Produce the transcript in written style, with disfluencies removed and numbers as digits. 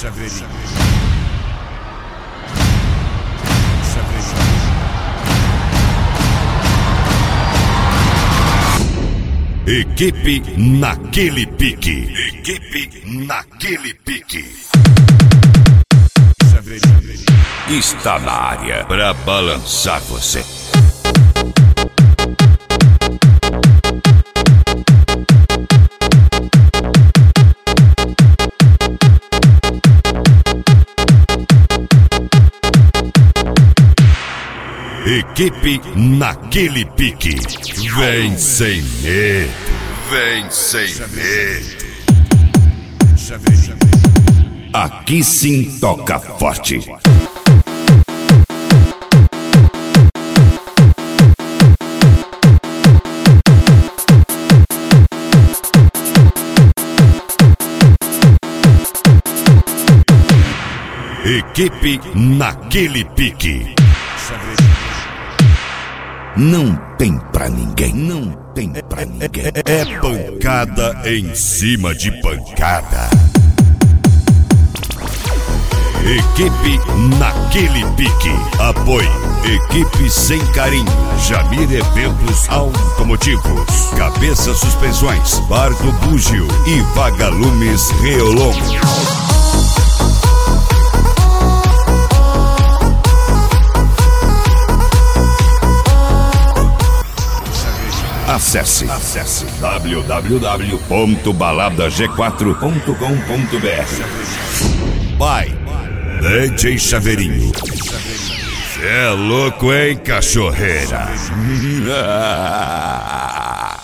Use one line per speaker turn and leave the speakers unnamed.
Chaveirinho. Equipe naquele pique. Equipe naquele pique. Está na área para balançar você. Equipe naquele pique. Vem sem medo. Vem sem medo. Aqui sim toca forte. Equipe naquele pique. Não tem pra ninguém, não tem pra ninguém. É pancada em cima de pancada. Equipe naquele pique. Apoio. Equipe Sem Carinho. Jamir Eventos Automotivos. Cabeça Suspensões. Bar do Búgio e Vagalumes Reolon. Acesse www.baladag4.com.br. Vai, DJ Chaveirinho. Cê é louco, hein, cachorreira?